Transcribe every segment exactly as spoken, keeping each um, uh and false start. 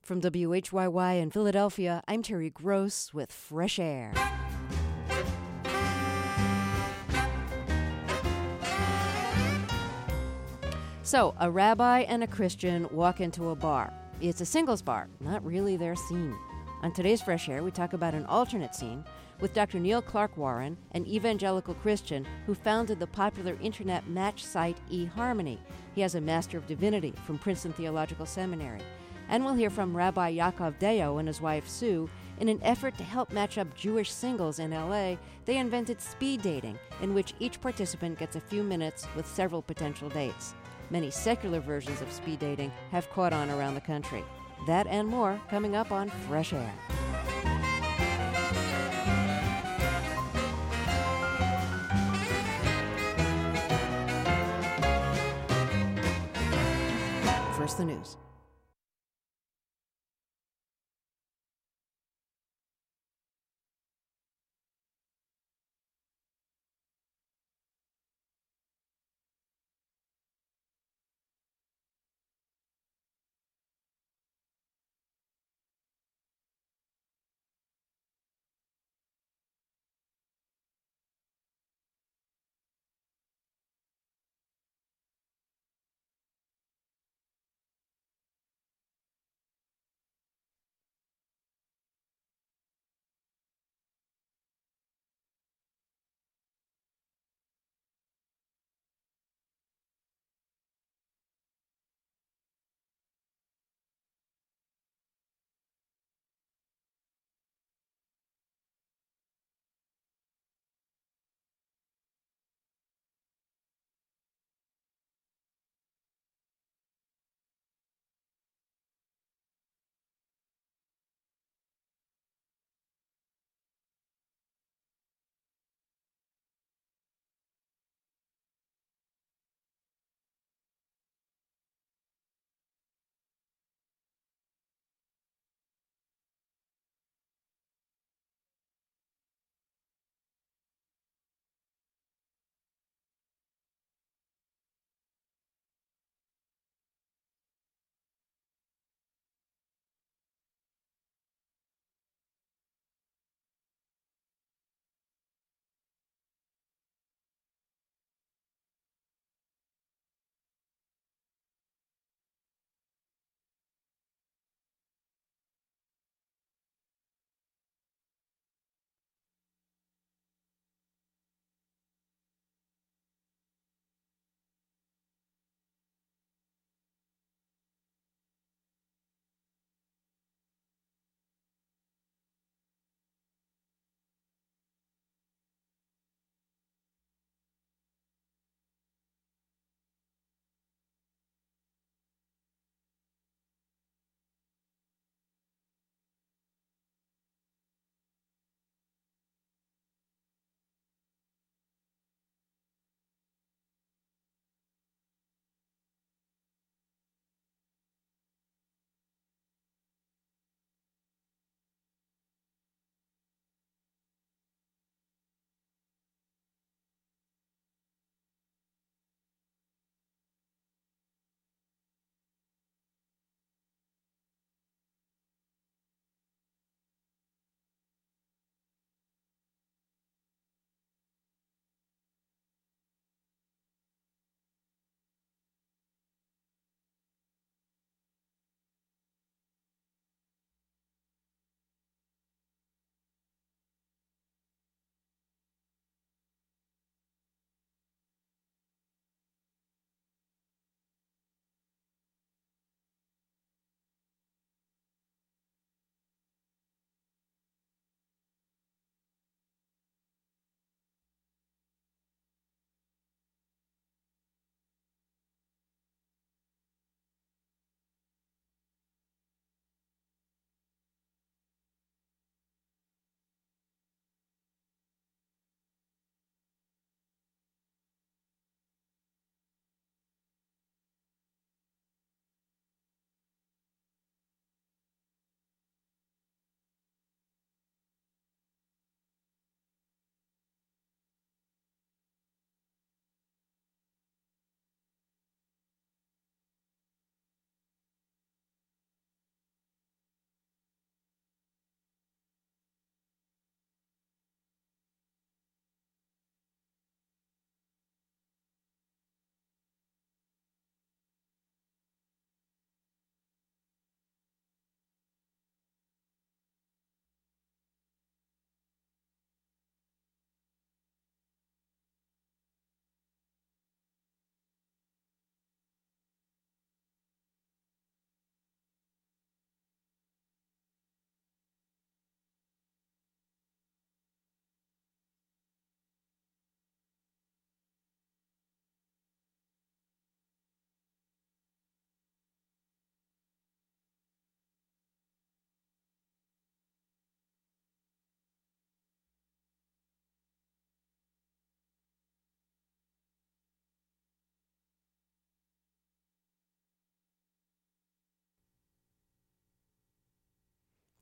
From W H Y Y in Philadelphia, I'm Terry Gross with Fresh Air. So, a rabbi and a Christian walk into a bar. It's a singles bar, not really their scene. On today's Fresh Air, we talk about an alternate scene with Doctor Neil Clark Warren, an evangelical Christian who founded the popular internet match site eHarmony. He has a Master of Divinity from Princeton Theological Seminary. And we'll hear from Rabbi Yaakov Deo and his wife Sue. In an effort to help match up Jewish singles in L A, they invented speed dating, in which each participant gets a few minutes with several potential dates. Many secular versions of speed dating have caught on around the country. That and more coming up on Fresh Air. First, the news.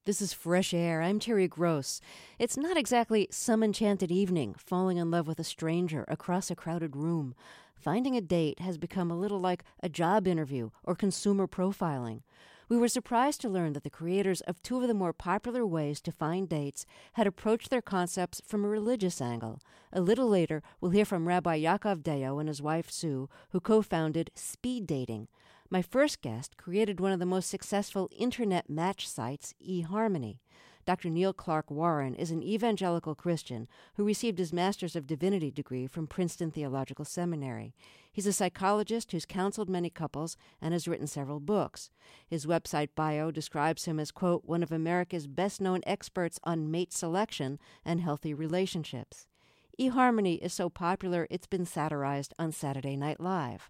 This is Fresh Air. I'm Terry Gross. It's not exactly some enchanted evening, falling in love with a stranger across a crowded room. Finding a date has become a little like a job interview or consumer profiling. We were surprised to learn that the creators of two of the more popular ways to find dates had approached their concepts from a religious angle. A little later, we'll hear from Rabbi Yaakov Deo and his wife Sue, who co-founded Speed Dating. My first guest created one of the most successful internet match sites, eHarmony. Doctor Neil Clark Warren is an evangelical Christian who received his Master's of Divinity degree from Princeton Theological Seminary. He's a psychologist who's counseled many couples and has written several books. His website bio describes him as, quote, one of America's best-known experts on mate selection and healthy relationships. eHarmony is so popular it's been satirized on Saturday Night Live.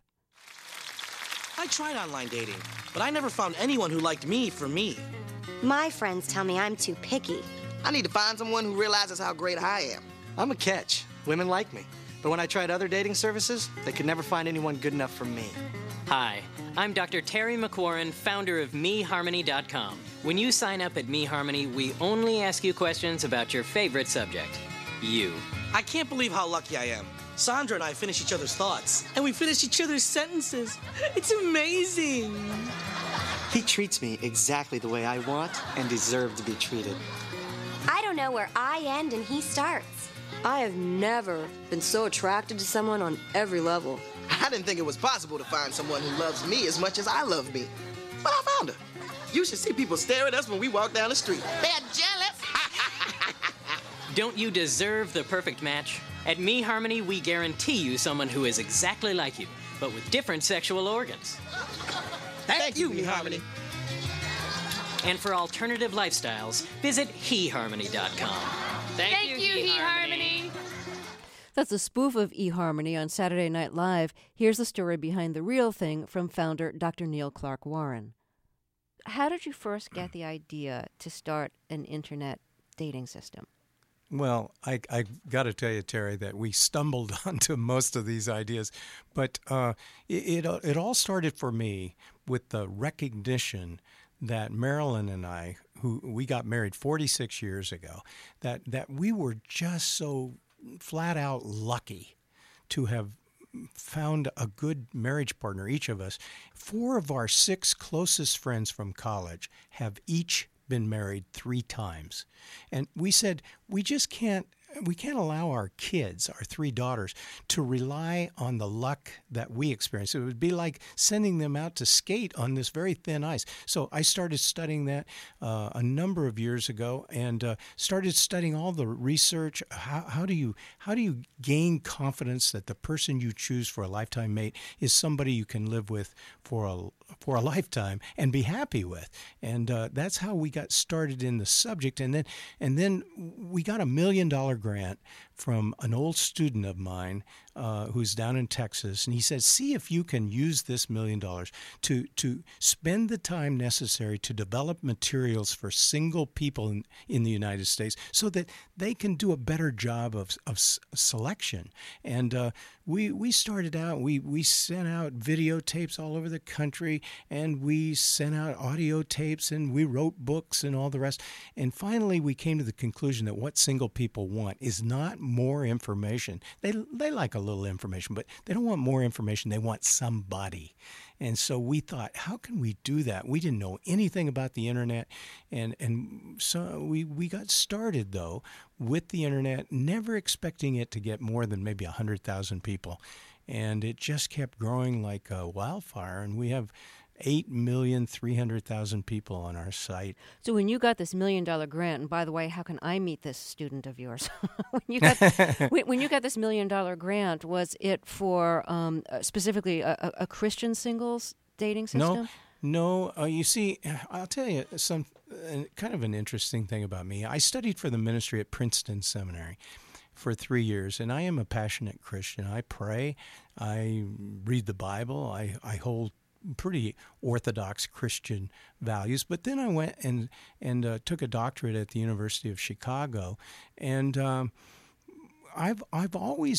I tried online dating, but I never found anyone who liked me for me. My friends tell me I'm too picky. I need to find someone who realizes how great I am. I'm a catch. Women like me. But when I tried other dating services, they could never find anyone good enough for me. Hi, I'm Doctor Terry McWarren, founder of me harmony dot com. When you sign up at MeHarmony, we only ask you questions about your favorite subject, you. I can't believe how lucky I am. Sandra and I finish each other's thoughts, and we finish each other's sentences. It's amazing. He treats me exactly the way I want and deserve to be treated. I don't know where I end and he starts. I have never been so attracted to someone on every level. I didn't think it was possible to find someone who loves me as much as I love me. But I found her. You should see people stare at us when we walk down the street. They're jealous. Don't you deserve the perfect match? At MeHarmony, we guarantee you someone who is exactly like you, but with different sexual organs. Thank, Thank you, MeHarmony. And for alternative lifestyles, visit he harmony dot com. Thank, Thank you, you eHarmony. That's a spoof of eHarmony on Saturday Night Live. Here's the story behind the real thing from founder Doctor Neil Clark Warren. How did you first get the idea to start an internet dating system? Well, I I got to tell you, Terry, that we stumbled onto most of these ideas, but uh, it, it it all started for me with the recognition that Marilyn and I, who we got married forty-six years ago, that that we were just so flat out lucky to have found a good marriage partner, each of us. Four of our six closest friends from college have each been married three times. And we said, we just can't, we can't allow our kids, our three daughters, to rely on the luck that we experience. It would be like sending them out to skate on this very thin ice. So I started studying that uh, a number of years ago, and uh, started studying all the research. How, how do you how do you gain confidence that the person you choose for a lifetime mate is somebody you can live with for a for a lifetime and be happy with? And uh, that's how we got started in the subject. And then and then we got a million dollar grant from an old student of mine uh, who's down in Texas, and he said, see if you can use this million dollars to to spend the time necessary to develop materials for single people in, in the United States so that they can do a better job of, of s- selection. And uh, we we started out, we, we sent out videotapes all over the country, and we sent out audio tapes, and we wrote books and all the rest. And finally, we came to the conclusion that what single people want is not more information. They they like a little information, but they don't want more information. They want somebody. And so we thought, how can we do that? We didn't know anything about the internet, and and so we, we got started, though, with the internet, never expecting it to get more than maybe one hundred thousand people. And it just kept growing like a wildfire, and we have eight million three hundred thousand people on our site. So when you got this million dollar grant, and by the way, how can I meet this student of yours? when you got when, when you got this million dollar grant, was it for um, specifically a, a, a Christian singles dating system? No, no. Uh, you see, I'll tell you some uh, kind of an interesting thing about me. I studied for the ministry at Princeton Seminary for three years, and I am a passionate Christian. I pray, I read the Bible, I, I hold pretty orthodox Christian values. But then I went and and uh, took a doctorate at the University of Chicago, and um, I've I've always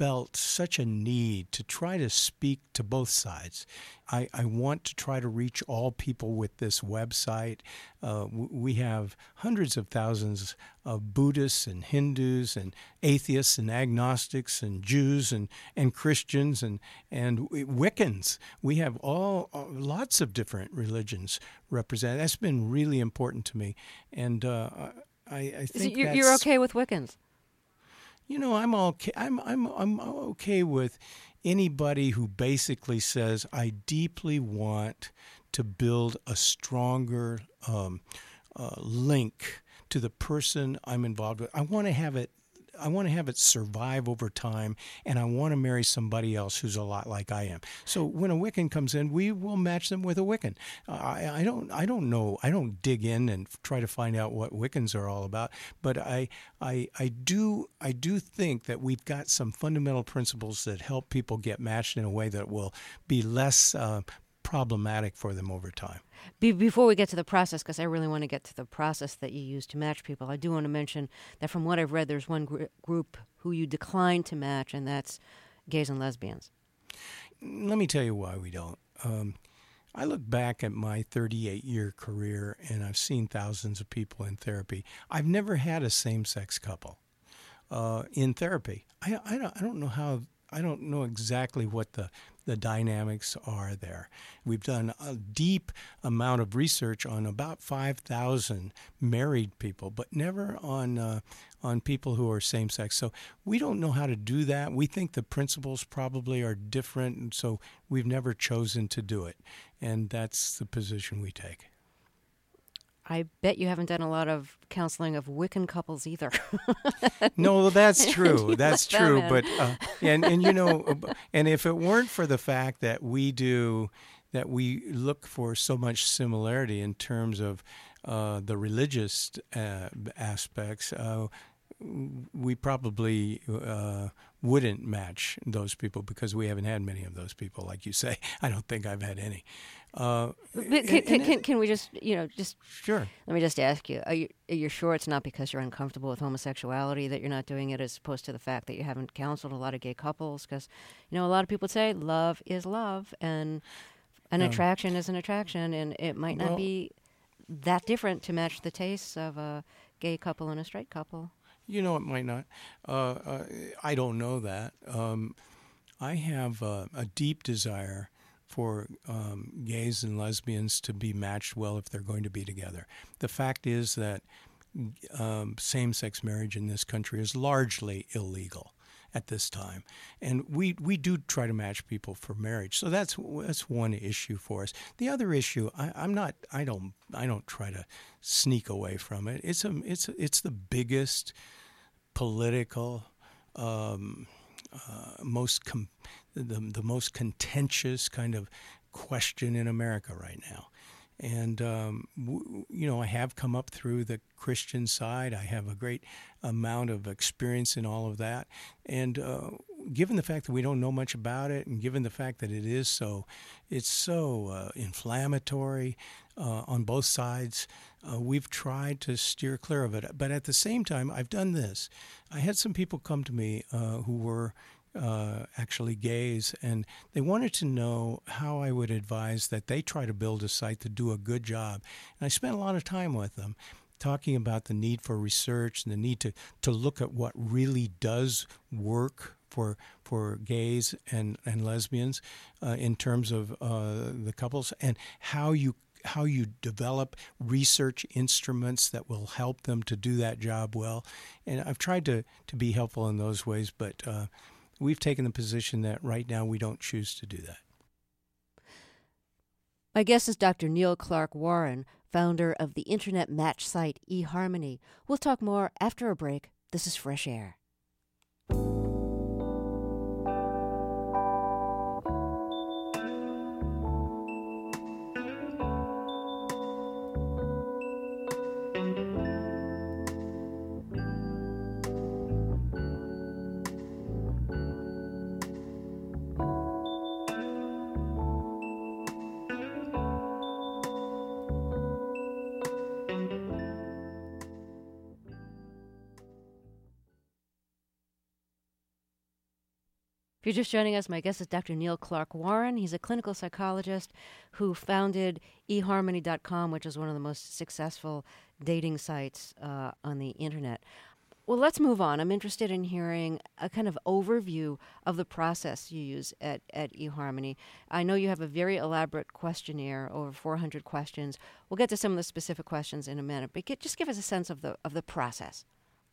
felt such a need to try to speak to both sides. I, I want to try to reach all people with this website. Uh, we have hundreds of thousands of Buddhists and Hindus and atheists and agnostics and Jews and, and Christians and, and Wiccans. We have all uh, lots of different religions represented. That's been really important to me. And uh, I, I think you're, that's, you're okay with Wiccans? You know, I'm okay. I'm I'm I'm okay with anybody who basically says, I deeply want to build a stronger um, uh, link to the person I'm involved with. I want to have it. I want to have it survive over time, and I want to marry somebody else who's a lot like I am. So when a Wiccan comes in, we will match them with a Wiccan. Uh, I, I don't, I don't know, I don't dig in and try to find out what Wiccans are all about. But I, I, I do, I do think that we've got some fundamental principles that help people get matched in a way that will be less uh, problematic for them over time. Be- before we get to the process, because I really want to get to the process that you use to match people, I do want to mention that from what I've read, there's one gr- group who you decline to match, and that's gays and lesbians. Let me tell you why we don't. Um, I look back at my thirty-eight-year career, and I've seen thousands of people in therapy. I've never had a same-sex couple uh, in therapy. I, I, don't, I don't know how. I don't know exactly what the, the dynamics are there. We've done a deep amount of research on about five thousand married people, but never on uh, on people who are same-sex. So we don't know how to do that. We think the principles probably are different, and so we've never chosen to do it. And that's the position we take. I bet you haven't done a lot of counseling of Wiccan couples either. No, that's true. That's true. Them but uh, and and you know, and if it weren't for the fact that we do, that we look for so much similarity in terms of uh, the religious uh, aspects, uh, we probably uh, wouldn't match those people because we haven't had many of those people, like you say. I don't think I've had any. Uh, But can, can, can, can we just, you know, just... Sure. Let me just ask you, are you, are you sure it's not because you're uncomfortable with homosexuality that you're not doing it, as opposed to the fact that you haven't counseled a lot of gay couples? Because, you know, a lot of people say love is love, and an Yeah. attraction is an attraction, and it might not Well- be that different to match the tastes of a gay couple and a straight couple. You know, it might not. Uh, uh, I don't know that. Um, I have uh, a deep desire for um, gays and lesbians to be matched well if they're going to be together. The fact is that um, same-sex marriage in this country is largely illegal at this time, and we we do try to match people for marriage. So that's that's one issue for us. The other issue, I, I'm not, I don't, I don't try to sneak away from it. It's a, it's it's the biggest political, um, uh, most com- the the most contentious kind of question in America right now. And, um, w- you know, I have come up through the Christian side. I have a great amount of experience in all of that. And uh, given the fact that we don't know much about it, and given the fact that it is so, it's so uh, inflammatory uh, on both sides, uh, we've tried to steer clear of it. But at the same time, I've done this. I had some people come to me uh, who were Uh, actually gays, and they wanted to know how I would advise that they try to build a site to do a good job. And I spent a lot of time with them talking about the need for research and the need to, to look at what really does work for for gays and, and lesbians uh, in terms of uh, the couples, and how you how you develop research instruments that will help them to do that job well. And I've tried to, to be helpful in those ways, but uh, we've taken the position that right now we don't choose to do that. My guest is Doctor Neil Clark Warren, founder of the internet match site eHarmony. We'll talk more after a break. This is Fresh Air. If you're just joining us, my guest is Doctor Neil Clark Warren. He's a clinical psychologist who founded e harmony dot com, which is one of the most successful dating sites uh, on the internet. Well, let's move on. I'm interested in hearing a kind of overview of the process you use at, at eHarmony. I know you have a very elaborate questionnaire, over four hundred questions. We'll get to some of the specific questions in a minute, but get, just give us a sense of the of the process.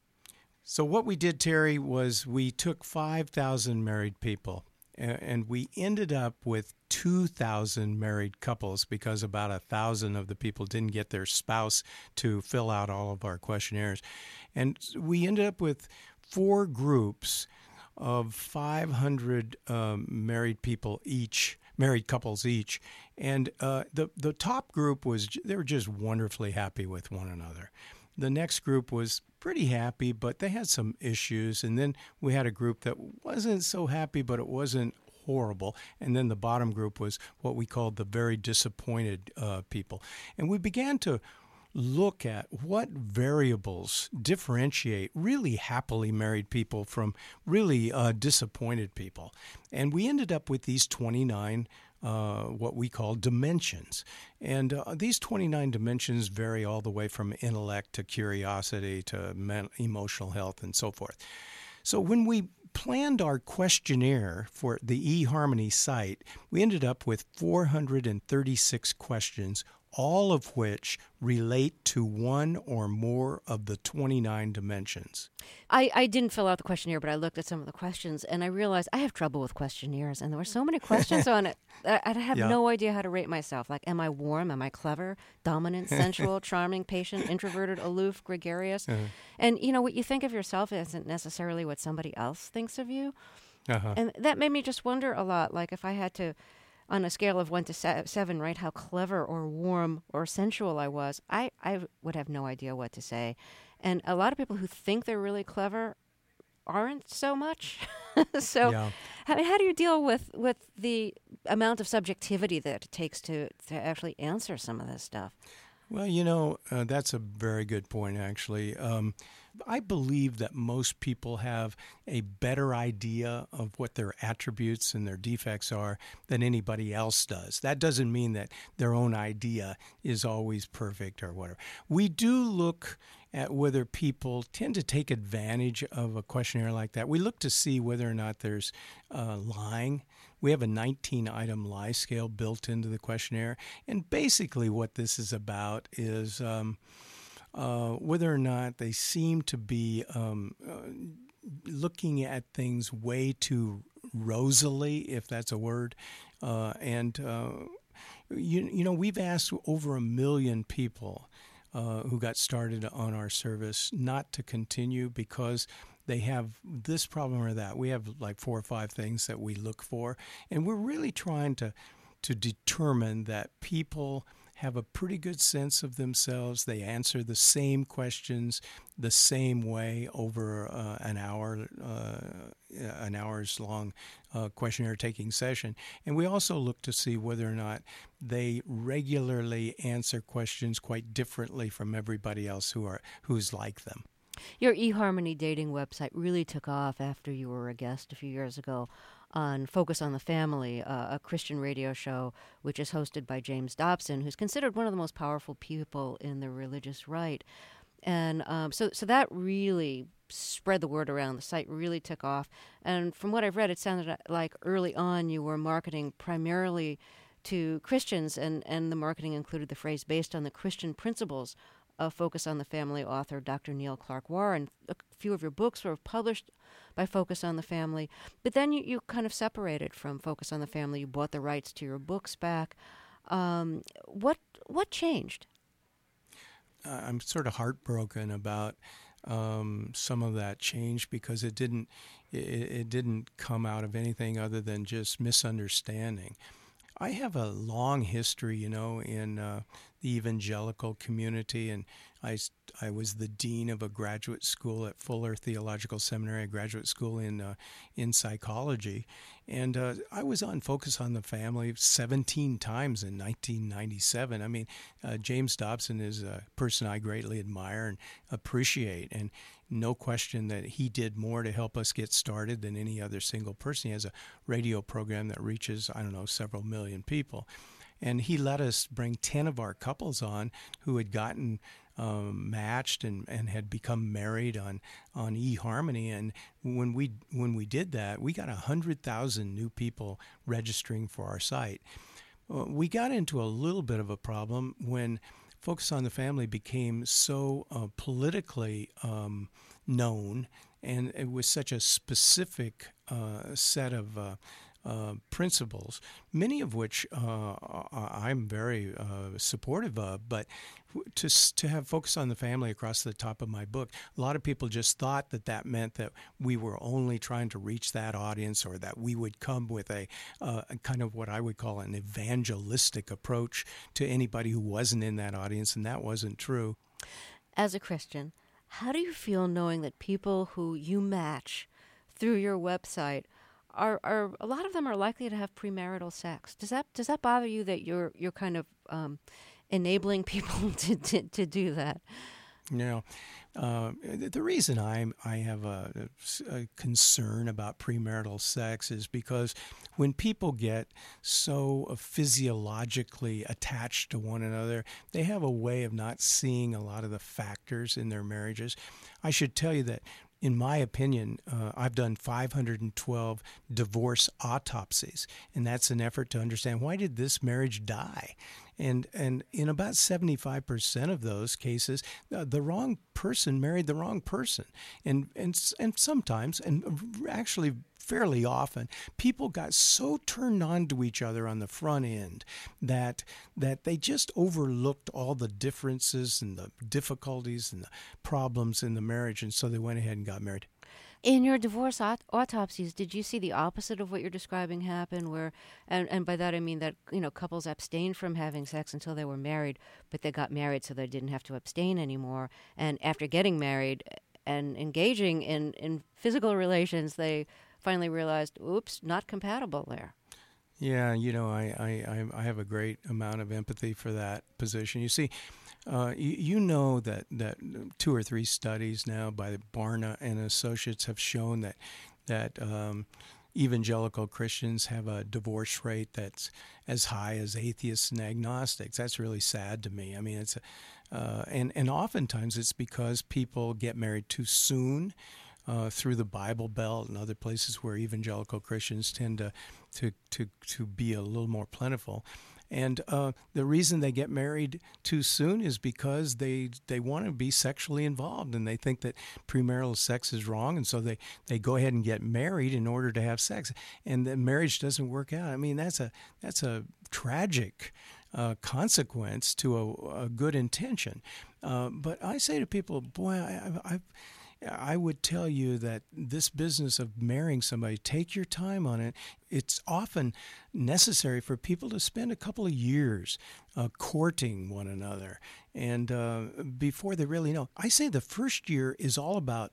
So what we did, Terry, was we took five thousand married people, and we ended up with two thousand married couples because about one thousand of the people didn't get their spouse to fill out all of our questionnaires. And we ended up with four groups of five hundred um, married people each, married couples each. And uh, the, the top group was, they were just wonderfully happy with one another. The next group was pretty happy, but they had some issues. And then we had a group that wasn't so happy, but it wasn't horrible. And then the bottom group was what we called the very disappointed uh, people. And we began to look at what variables differentiate really happily married people from really uh, disappointed people. And we ended up with these twenty-nine Uh, what we call dimensions. And uh, these twenty-nine dimensions vary all the way from intellect to curiosity to men- emotional health and so forth. So when we planned our questionnaire for the eHarmony site, we ended up with four hundred thirty-six questions, all of which relate to one or more of the twenty-nine dimensions. I, I didn't fill out the questionnaire, but I looked at some of the questions, and I realized I have trouble with questionnaires, and there were so many questions on it. I, I have yeah. no idea how to rate myself. Like, am I warm? Am I clever? Dominant? Sensual? Charming? Patient? Introverted? Aloof? Gregarious? Uh-huh. And, you know, what you think of yourself isn't necessarily what somebody else thinks of you. Uh-huh. And that made me just wonder a lot, like if I had to, on a scale of one to se- seven, right, how clever or warm or sensual I was, I, I would have no idea what to say. And a lot of people who think they're really clever aren't so much. so yeah. how, how do you deal with, with the amount of subjectivity that it takes to, to actually answer some of this stuff? Well, you know, uh, that's a very good point, actually. Um, I believe that most people have a better idea of what their attributes and their defects are than anybody else does. That doesn't mean that their own idea is always perfect or whatever. We do look at whether people tend to take advantage of a questionnaire like that. We look to see whether or not there's uh, lying. We have a nineteen-item lie scale built into the questionnaire. And basically what this is about is um, uh, whether or not they seem to be um, uh, looking at things way too rosily, if that's a word. Uh, and, uh, you, you know, we've asked over a million people uh, who got started on our service not to continue because they have this problem or that. We have like four or five things that we look for, and we're really trying to to determine that people have a pretty good sense of themselves. They answer the same questions the same way over uh, an hour, uh, an hour's long uh, questionnaire taking session. And we also look to see whether or not they regularly answer questions quite differently from everybody else who are who's like them. Your eHarmony dating website really took off after you were a guest a few years ago on Focus on the Family, uh, a Christian radio show which is hosted by James Dobson, who's considered one of the most powerful people in the religious right. And um, so, so that really spread the word around. The site really took off. And from what I've read, it sounded like early on you were marketing primarily to Christians, and, and the marketing included the phrase based on the Christian principles of Focus on the Family author Doctor Neil Clark Warren. A few of your books were published by Focus on the Family, but then you, you kind of separated from Focus on the Family. You bought the rights to your books back. Um, what what changed? Uh, I'm sort of heartbroken about um, some of that change because it didn't it, it didn't come out of anything other than just misunderstanding. I have a long history, you know, in uh, the evangelical community, and I, I was the dean of a graduate school at Fuller Theological Seminary, a graduate school in uh, in psychology, and uh, I was on Focus on the Family seventeen times in nineteen ninety-seven. I mean, uh, James Dobson is a person I greatly admire and appreciate, and no question that he did more to help us get started than any other single person. He has a radio program that reaches, I don't know, several million people. And he let us bring ten of our couples on who had gotten um, matched and, and had become married on, on eHarmony. And when we when we did that, we got one hundred thousand new people registering for our site. Uh, we got into a little bit of a problem when Focus on the Family became so uh, politically um, known, and it was such a specific uh, set of uh, uh, principles, many of which uh, I'm very uh, supportive of. But to to have Focus on the Family across the top of my book, a lot of people just thought that that meant that we were only trying to reach that audience, or that we would come with a, uh, a kind of what I would call an evangelistic approach to anybody who wasn't in that audience, and that wasn't true. As a Christian, how do you feel knowing that people who you match through your website are, are a lot of them are likely to have premarital sex? Does that does that bother you that you're you're kind of um, enabling people to, to to do that? No. Uh, the reason I'm, I have a, a concern about premarital sex is because when people get so physiologically attached to one another, they have a way of not seeing a lot of the factors in their marriages. I should tell you that, in my opinion, uh, I've done five hundred twelve divorce autopsies, and that's an effort to understand, why did this marriage die? And and in about seventy-five percent of those cases, uh, the wrong person married the wrong person. And, and, and sometimes, and actually fairly often, people got so turned on to each other on the front end that that they just overlooked all the differences and the difficulties and the problems in the marriage, and so they went ahead and got married. In your divorce aut- autopsies, did you see the opposite of what you're describing happen? Where, and, and by that I mean that, you know, couples abstained from having sex until they were married, but they got married so they didn't have to abstain anymore. And after getting married and engaging in, in physical relations, they finally realized, oops, not compatible there. Yeah, you know, I, I, I have a great amount of empathy for that position. You see, uh, you, you know that, that two or three studies now by Barna and Associates have shown that that um, evangelical Christians have a divorce rate that's as high as atheists and agnostics. That's really sad to me. I mean, it's a, uh, and and oftentimes it's because people get married too soon. Uh, through the Bible Belt and other places where evangelical Christians tend to to to, to be a little more plentiful. And uh, the reason they get married too soon is because they they want to be sexually involved, and they think that premarital sex is wrong, and so they, they go ahead and get married in order to have sex, and the marriage doesn't work out. I mean, that's a that's a tragic uh, consequence to a, a good intention. Uh, but I say to people, boy, I, I've I would tell you that this business of marrying somebody, take your time on it. It's often necessary for people to spend a couple of years uh, courting one another, and uh, before they really know. I say the first year is all about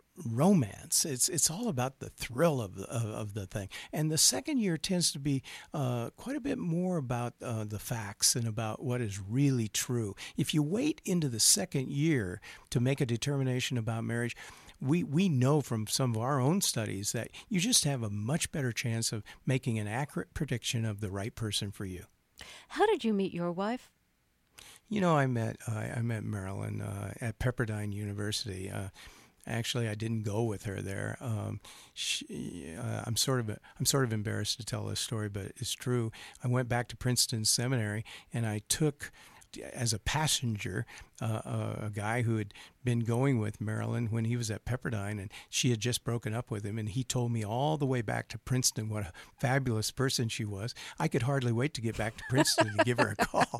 romance. It's it's all about the thrill of the, of, of the thing. And the second year tends to be uh, quite a bit more about uh, the facts and about what is really true. If you wait into the second year to make a determination about marriage, we, we know from some of our own studies that you just have a much better chance of making an accurate prediction of the right person for you. How did you meet your wife? You know, I met uh, I met Marilyn uh, at Pepperdine University. Uh, Actually, I didn't go with her there. Um, she, uh, I'm sort of I'm sort of embarrassed to tell this story, but it's true. I went back to Princeton Seminary, and I took, as a passenger, uh, a, a guy who had been going with Marilyn when he was at Pepperdine, and she had just broken up with him, and he told me all the way back to Princeton what a fabulous person she was. I could hardly wait to get back to Princeton to give her a call.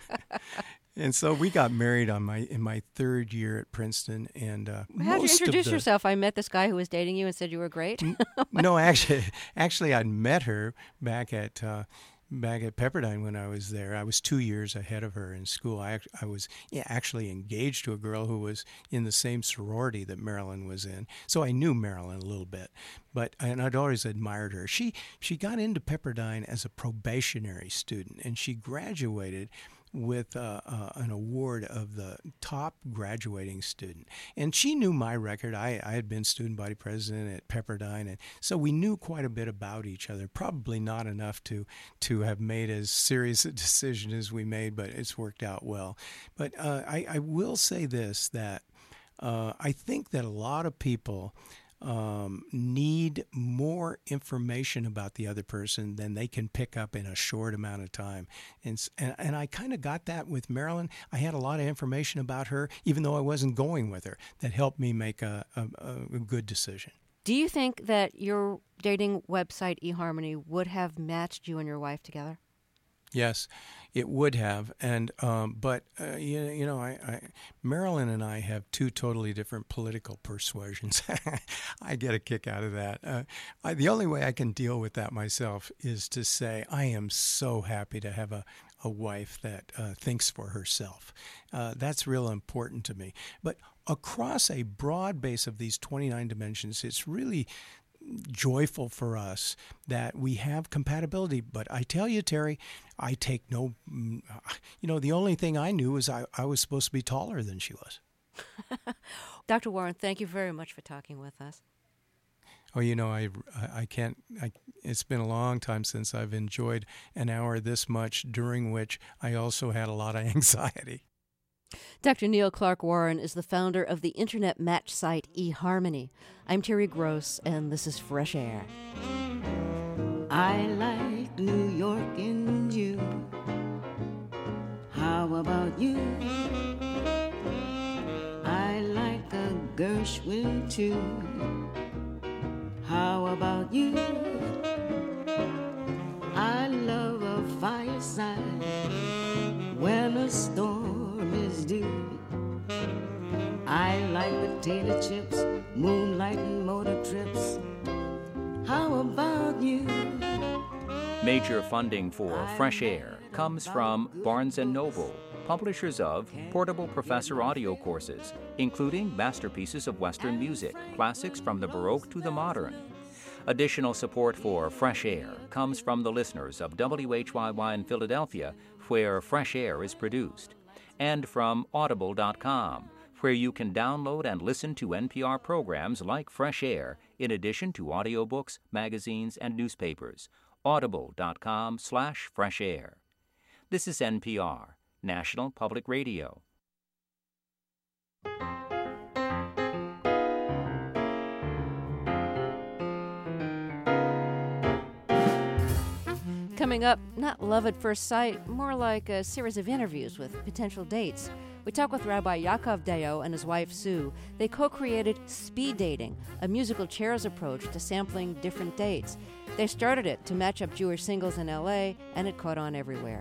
And so we got married on my in my third year at Princeton. And uh, how did you introduce the, yourself? I met this guy who was dating you and said you were great. n- no, actually, actually, I'd met her back at uh, back at Pepperdine when I was there. I was two years ahead of her in school. I, I was yeah, actually engaged to a girl who was in the same sorority that Marilyn was in. So I knew Marilyn a little bit, but and I'd always admired her. She she got into Pepperdine as a probationary student, and she graduated with uh, uh, an award of the top graduating student. And she knew my record. I, I had been student body president at Pepperdine, and so we knew quite a bit about each other. Probably not enough to to have made as serious a decision as we made, but it's worked out well. But uh, I, I will say this, that uh, I think that a lot of people um, need more information about the other person than they can pick up in a short amount of time. And and, and I kind of got that with Marilyn. I had a lot of information about her, even though I wasn't going with her, that helped me make a, a, a good decision. Do you think that your dating website, eHarmony, would have matched you and your wife together? Yes, it would have, and um, but uh, you, you know, I, I, Marilyn and I have two totally different political persuasions. I get a kick out of that. Uh, I, the only way I can deal with that myself is to say I am so happy to have a, a wife that uh, thinks for herself. Uh, that's real important to me. But across a broad base of these twenty-nine dimensions, it's really joyful for us that we have compatibility. But I tell you, Terry, I take no, you know, the only thing I knew is I, I was supposed to be taller than she was. Doctor Warren, thank you very much for talking with us. Oh, you know, I, I can't, I, it's been a long time since I've enjoyed an hour this much, during which I also had a lot of anxiety. Doctor Neil Clark Warren is the founder of the internet match site eHarmony. I'm Terry Gross, and this is Fresh Air. I like New York and you. How about you? I like a Gershwin too. How about you? I love a fireside when a storm is due. I like potato chips, moonlight and motor trips. How about you? Major funding for Fresh Air comes from Barnes and Noble, publishers of portable professor audio courses, including masterpieces of Western music, classics from the Baroque to the modern. Additional support for Fresh Air comes from the listeners of W H Y Y in Philadelphia, where Fresh Air is produced, and from Audible dot com, where you can download and listen to N P R programs like Fresh Air, in addition to audiobooks, magazines, and newspapers. Audible dot com slash fresh air. This is N P R, National Public Radio. Coming up, not love at first sight, more like a series of interviews with potential dates. We talk with Rabbi Yaakov Deo and his wife Sue. They co-created Speed Dating, a musical chairs approach to sampling different dates. They started it to match up Jewish singles in L A, and it caught on everywhere.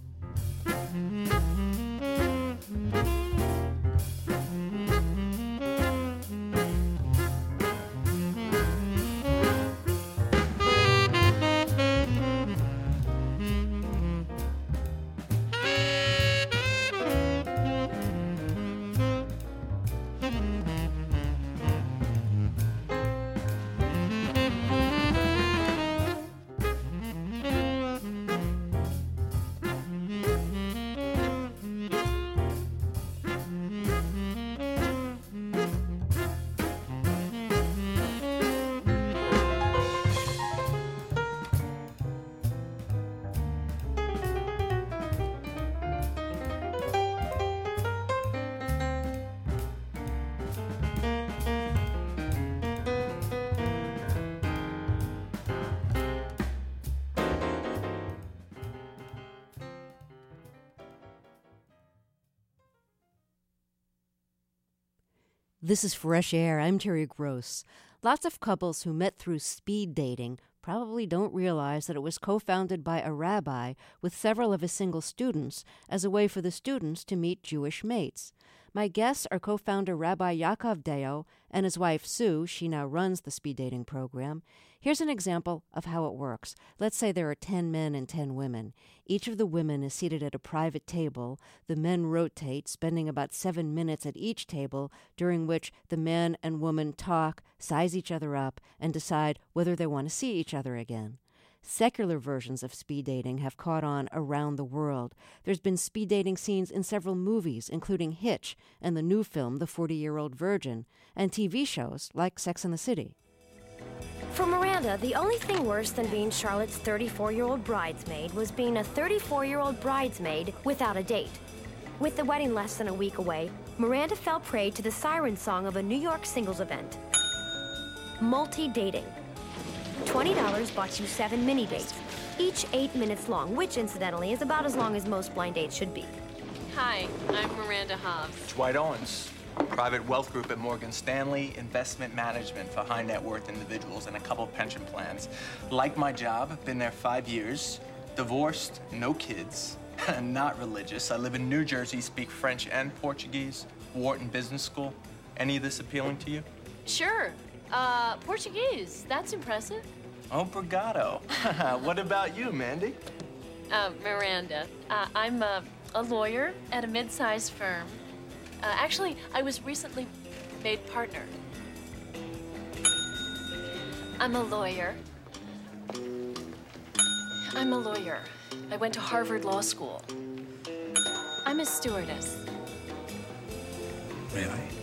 This is Fresh Air. I'm Terry Gross. Lots of couples who met through speed dating probably don't realize that it was co-founded by a rabbi with several of his single students as a way for the students to meet Jewish mates. My guests are co-founder Rabbi Yaakov Deo and his wife Sue. She now runs the speed dating program. Here's an example of how it works. Let's say there are ten men and ten women. Each of the women is seated at a private table. The men rotate, spending about seven minutes at each table, during which the man and woman talk, size each other up, and decide whether they want to see each other again. Secular versions of speed dating have caught on around the world. There's been speed dating scenes in several movies, including Hitch and the new film The forty-Year-Old Virgin, and T V shows like Sex and the City. For Miranda, the only thing worse than being Charlotte's thirty-four-year-old bridesmaid was being a thirty-four-year-old bridesmaid without a date. With the wedding less than a week away, Miranda fell prey to the siren song of a New York singles event. Multi-dating. twenty dollars bought you seven mini-dates, each eight minutes long, which, incidentally, is about as long as most blind dates should be. Hi, I'm Miranda Hobbs. Dwight Owens, private wealth group at Morgan Stanley, investment management for high net worth individuals and a couple pension plans. Like my job, been there five years, divorced, no kids, not religious. I live in New Jersey, speak French and Portuguese, Wharton Business School. Any of this appealing to you? Sure. Uh, Portuguese. That's impressive. Obrigado. What about you, Mandy? Uh, Miranda. Uh, I'm a, a lawyer at a mid-sized firm. Uh, actually, I was recently made partner. I'm a lawyer. I'm a lawyer. I went to Harvard Law School. I'm a stewardess. May I?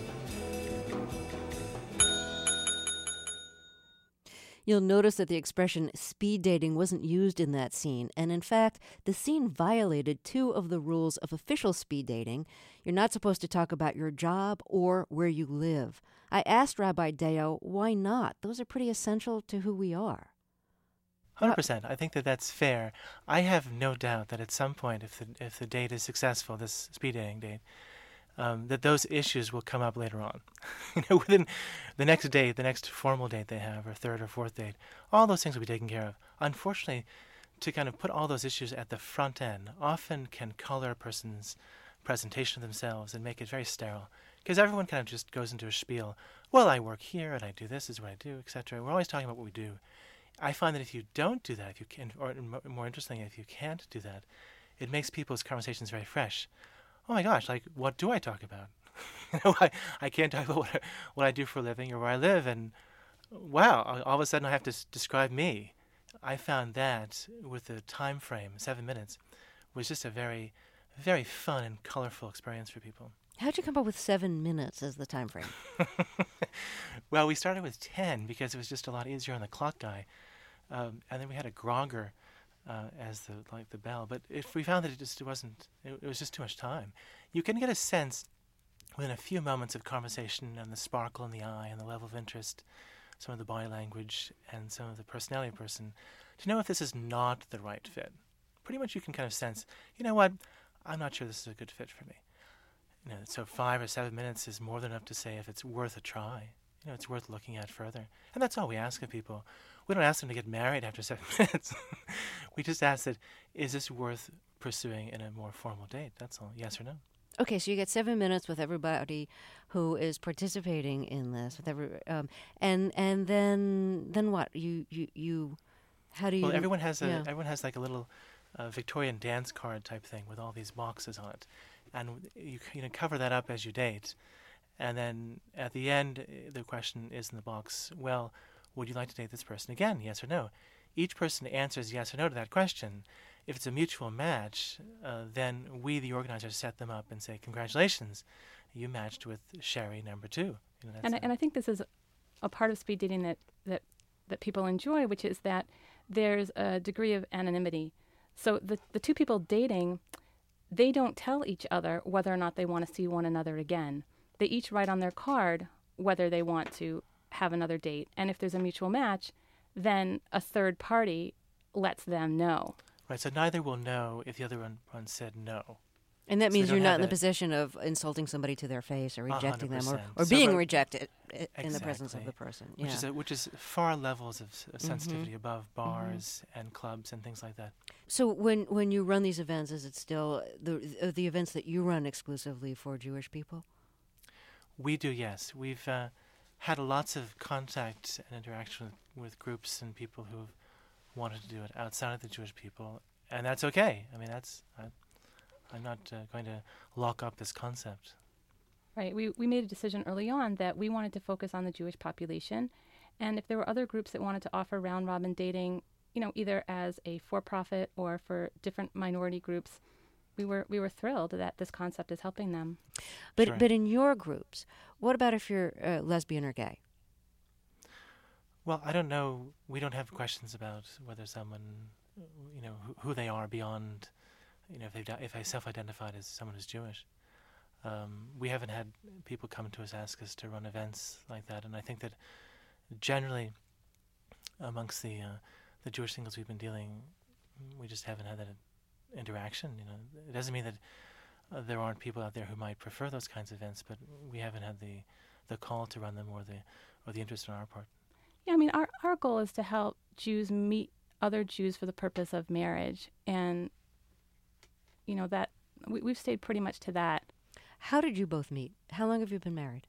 You'll notice that the expression speed dating wasn't used in that scene, and in fact, the scene violated two of the rules of official speed dating. You're not supposed to talk about your job or where you live. I asked Rabbi Deo, why not? Those are pretty essential to who we are. one hundred percent. I think that that's fair. I have no doubt that at some point, if the if the date is successful, this speed dating date, um, that those issues will come up later on. you know, within the next date, the next formal date they have, or third or fourth date, all those things will be taken care of. Unfortunately, to kind of put all those issues at the front end often can color a person's presentation of themselves and make it very sterile. Because everyone kind of just goes into a spiel. Well, I work here and I do this, this is what I do, et cetera. We're always talking about what we do. I find that if you don't do that, if you can, or more interestingly, if you can't do that, it makes people's conversations very fresh. Oh my gosh, like, what do I talk about? you know, I, I can't talk about what I, what I do for a living or where I live, and wow, all of a sudden I have to s- describe me. I found that with the time frame, seven minutes, was just a very, very fun and colorful experience for people. How'd you come up with seven minutes as the time frame? Well, we started with ten because it was just a lot easier on the clock guy. Um, and then we had a grogger uh, as the like the bell. But if we found that it just wasn't, it, it was just too much time. You can get a sense within a few moments of conversation and the sparkle in the eye and the level of interest, some of the body language and some of the personality of the person, to know if this is not the right fit. Pretty much you can kind of sense, you know what, I'm not sure this is a good fit for me. You know, so five or seven minutes is more than enough to say if it's worth a try. You know, it's worth looking at further. And that's all we ask of people. We don't ask them to get married after seven minutes. We just ask that, is this worth pursuing in a more formal date? That's all, yes or no. Okay, so you get seven minutes with everybody who is participating in this, with every, um, and and then then what? You you you, how do you? Well, everyone has a yeah. everyone has like a little uh, Victorian dance card type thing with all these boxes on it, and you you know cover that up as you date, and then at the end the question is in the box. Well, would you like to date this person again? Yes or no. Each person answers yes or no to that question. If it's a mutual match, uh, then we, the organizers, set them up and say, congratulations, you matched with Sherry number two. You know, and, I, and I think this is a part of speed dating that, that, that people enjoy, which is that there's a degree of anonymity. So the, the two people dating, they don't tell each other whether or not they want to see one another again. They each write on their card whether they want to have another date. And if there's a mutual match, then a third party lets them know. Right, so neither will know if the other one, one said no. And that so means you're not in the that. position of insulting somebody to their face or rejecting them or, or So being right, rejected i- in exactly. the presence of the person. Yeah. Which is a, which is far levels of s- sensitivity Mhm. above bars mm-hmm. and clubs and things like that. So when, when you run these events, is it still the uh, the events that you run exclusively for Jewish people? We do, yes. We've uh, had lots of contact and interaction with, with groups and people who wanted to do it outside of the Jewish people, and that's okay. I mean, that's I, I'm not uh, going to lock up this concept. Right. We we made a decision early on that we wanted to focus on the Jewish population, and if there were other groups that wanted to offer round-robin dating, you know, either as a for-profit or for different minority groups, we were we were thrilled that this concept is helping them. But Sure. but in your groups, what about if you're uh, lesbian or gay? Well, I don't know. We don't have questions about whether someone, you know, who, who they are beyond, you know, if they if they self-identified as someone who's Jewish. Um, we haven't had people come to us ask us to run events like that, and I think that generally amongst the uh, the Jewish singles we've been dealing, we just haven't had that interaction. You know, it doesn't mean that uh, there aren't people out there who might prefer those kinds of events, but we haven't had the the call to run them or the or the interest on our part. Yeah, I mean, our, our goal is to help Jews meet other Jews for the purpose of marriage. And, you know, that we, we've stayed pretty much to that. How did you both meet? How long have you been married?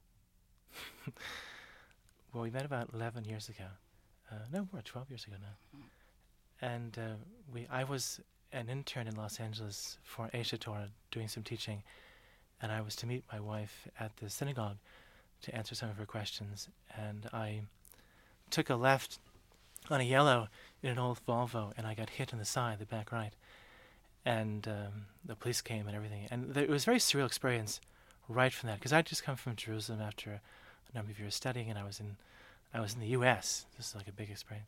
Well, we met about eleven years ago. Uh, no, more, twelve years ago now. And uh, we, I was an intern in Los Angeles for Aisha Torah doing some teaching, and I was to meet my wife at the synagogue to answer some of her questions. And I took a left on a yellow in an old Volvo, and I got hit in the side, the back right. And um, the police came and everything. And th- it was a very surreal experience right from that, because I'd just come from Jerusalem after a, a number of years studying, and I was in I was in the U S This is like a big experience.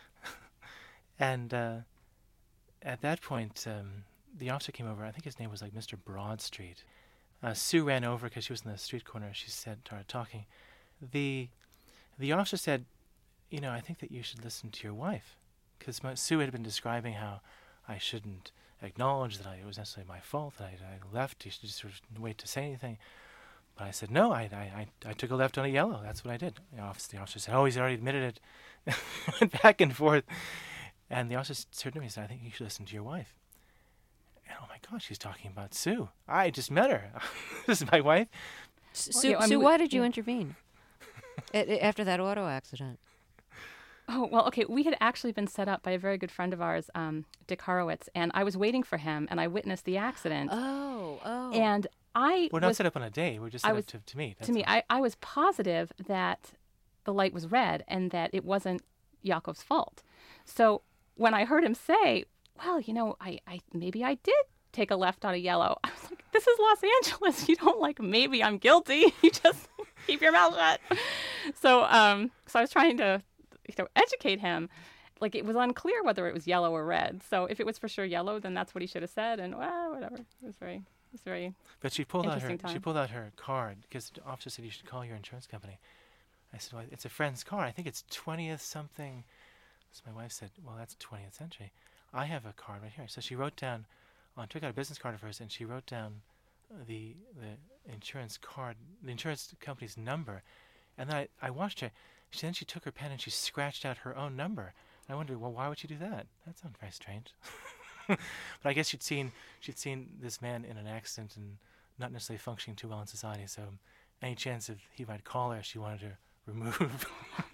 and uh, at that point, um, the officer came over. I think his name was like Mister Broadstreet. Uh, Sue ran over because she was in the street corner. She said, started talking. The the officer said, you know, I think that you should listen to your wife, because Sue had been describing how I shouldn't acknowledge that I, it was necessarily my fault, that I, I left. You should just sort of wait to say anything. But I said, no, I, I, I, I took a left on a yellow. That's what I did. The officer, the officer said, oh, he's already admitted it. Went back and forth. And the officer turned to me and said, I think you should listen to your wife. And oh my gosh, she's talking about Sue. I just met her. This is my wife. S- Well, Sue, yeah, I Sue mean, why we- did you yeah. intervene a- after that auto accident? Oh, well, okay. We had actually been set up by a very good friend of ours, um, Dick Horowitz, and I was waiting for him, and I witnessed the accident. Oh, oh. And I We're not was, set up on a date. We're just I set was, up to, to meet. To me, I, I was positive that the light was red and that it wasn't Yaakov's fault. So when I heard him say, well, you know, I, I maybe I did take a left on a yellow, I was like, this is Los Angeles. You don't like, maybe I'm guilty. You just keep your mouth shut. So, um, so I was trying to, you know, educate him. Like, it was unclear whether it was yellow or red. So if it was for sure yellow, then that's what he should have said. And well, whatever. It was very, it was very. But she pulled out her Interesting she time. pulled out her card, because the officer said you should call your insurance company. I said, well, it's a friend's car. I think it's twentieth something. So my wife said, well, that's twentieth century. I have a card right here. So she wrote down, uh, took out a business card of hers, and she wrote down the the insurance card, the insurance company's number. And then I, I watched her. She, then she took her pen and she scratched out her own number. And I wondered, well, why would she do that? That sounds very strange. But I guess she'd seen she'd seen this man in an accident and not necessarily functioning too well in society. So any chance of he might call her, she wanted to remove.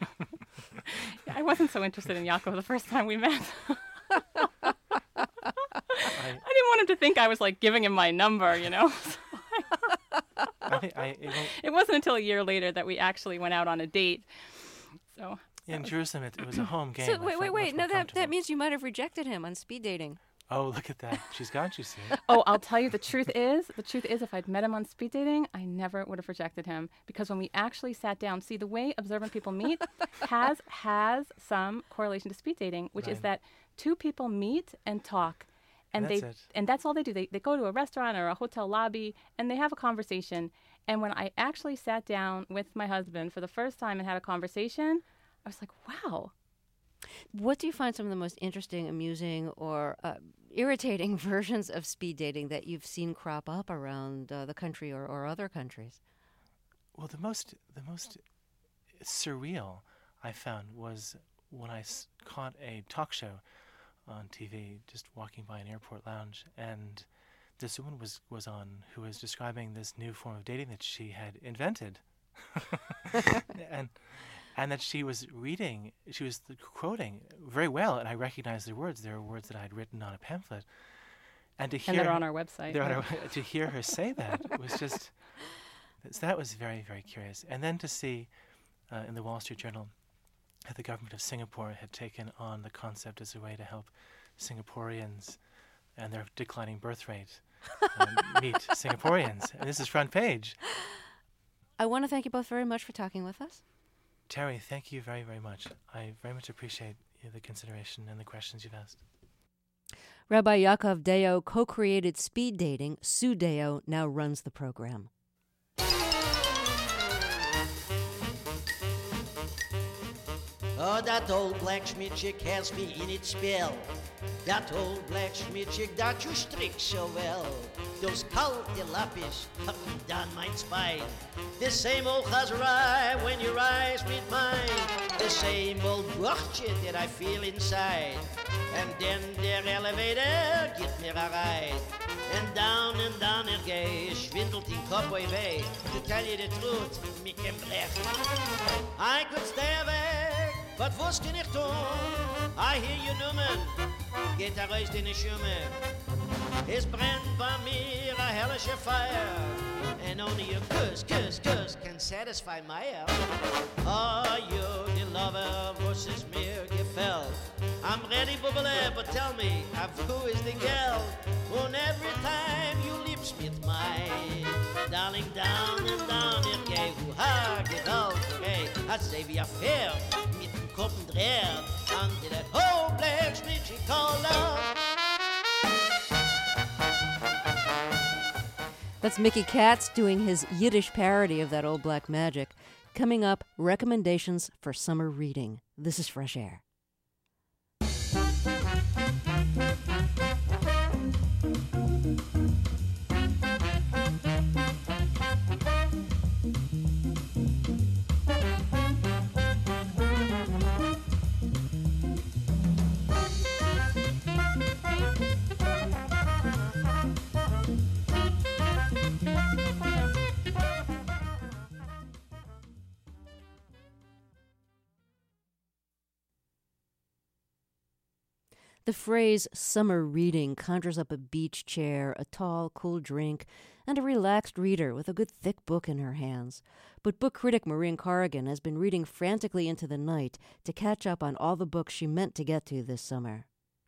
Yeah, I wasn't so interested in Yaakov the first time we met. I, I didn't want him to think I was like giving him my number, you know. I think I, it won't- It wasn't until a year later that we actually went out on a date. So in Jerusalem, it, it was a home game. So I wait, felt wait, much wait. more No, that comfortable. that means you might have rejected him on speed dating. Oh, look at that. She's got you, see. Oh, I'll tell you the truth is, the truth is if I'd met him on speed dating, I never would have rejected him, because when we actually sat down, see, the way observant people meet has has some correlation to speed dating, which is Right. that two people meet and talk, and That's they it. and that's all they do. They they go to a restaurant or a hotel lobby and they have a conversation. And when I actually sat down with my husband for the first time and had a conversation, I was like, wow. What do you find some of the most interesting, amusing, or uh, irritating versions of speed dating that you've seen crop up around uh, the country or, or other countries? Well, the most the most surreal I found was when I s- caught a talk show on T V, just walking by an airport lounge, and this woman was was on who was describing this new form of dating that she had invented. and and that she was reading, she was quoting very well, and I recognized the words. They were words that I had written on a pamphlet. And to hear and they're on our website. They're on our, to hear her say that was just, so that was very, very curious. And then to see uh, in the Wall Street Journal that the government of Singapore had taken on the concept as a way to help Singaporeans and their declining birth rate um, meet Singaporeans. And this is front page. I want to thank you both very much for talking with us. Terry, thank you very, very much. I very much appreciate you know, the consideration and the questions you've asked. Rabbi Yaakov Deo co-created Speed Dating. Sue Deo now runs the program. Oh, that old black schmidtchik has me in its spell. That old black schmidtchik that you strict so well. Those kalte lappies tucking down my spine. The same old chazarai when your eyes meet mine. The same old bruchtje that I feel inside. And then der elevator get me a ride. And down and down er gehe, schwindelt in Cowboy Way. To tell you the truth, me can brecht. I could stay away, but was kann ich tun? I hear you nummen, geht er raus in die Schumme. Es brennt bei mir a hellische fire, and only a kuss, kuss, kuss can satisfy my heart. Oh, you, the lover, was es mir gefällt. I'm ready, Bubble, but tell me, of who is the girl? And every time you lips meet mine, darling, down and down, ihr geht, ha, gewalt, okay, I say wie a fair, mit dem Koppen dreht, under that whole black schmidtchik collar. That's Mickey Katz doing his Yiddish parody of that old black magic. Coming up, recommendations for summer reading. This is Fresh Air. The phrase summer reading conjures up a beach chair, a tall, cool drink, and a relaxed reader with a good thick book in her hands. But book critic Maureen Corrigan has been reading frantically into the night to catch up on all the books she meant to get to this summer.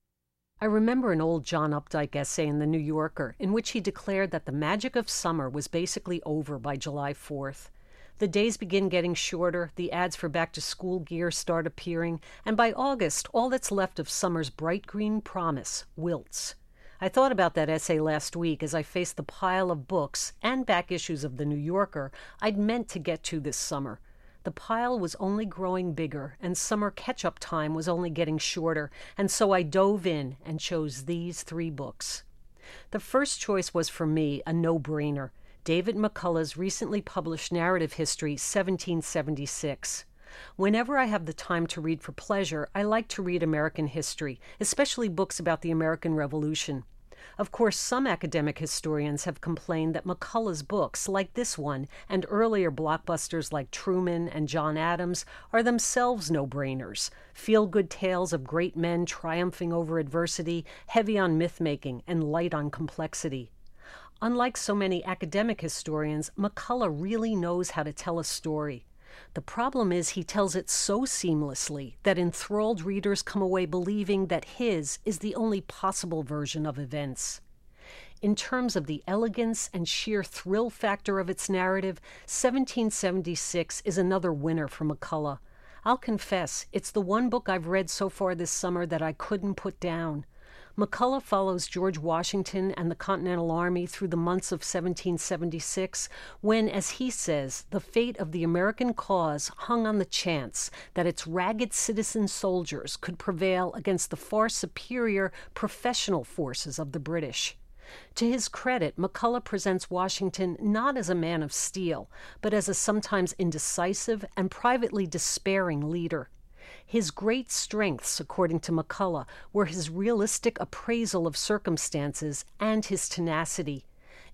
I remember an old John Updike essay in The New Yorker in which he declared that the magic of summer was basically over by July fourth. The days begin getting shorter, the ads for back-to-school gear start appearing, and by August, all that's left of summer's bright green promise wilts. I thought about that essay last week as I faced the pile of books and back issues of The New Yorker I'd meant to get to this summer. The pile was only growing bigger, and summer catch-up time was only getting shorter, and so I dove in and chose these three books. The first choice was, for me, a no-brainer. David McCullough's recently published narrative history, seventeen seventy-six. Whenever I have the time to read for pleasure, I like to read American history, especially books about the American Revolution. Of course, some academic historians have complained that McCullough's books, like this one, and earlier blockbusters like Truman and John Adams, are themselves no-brainers, feel-good tales of great men triumphing over adversity, heavy on myth-making, and light on complexity. Unlike so many academic historians, McCullough really knows how to tell a story. The problem is he tells it so seamlessly that enthralled readers come away believing that his is the only possible version of events. In terms of the elegance and sheer thrill factor of its narrative, seventeen seventy-six is another winner for McCullough. I'll confess, it's the one book I've read so far this summer that I couldn't put down. McCullough follows George Washington and the Continental Army through the months of seventeen seventy-six, when, as he says, the fate of the American cause hung on the chance that its ragged citizen soldiers could prevail against the far superior professional forces of the British. To his credit, McCullough presents Washington not as a man of steel, but as a sometimes indecisive and privately despairing leader. His great strengths, according to McCullough, were his realistic appraisal of circumstances and his tenacity.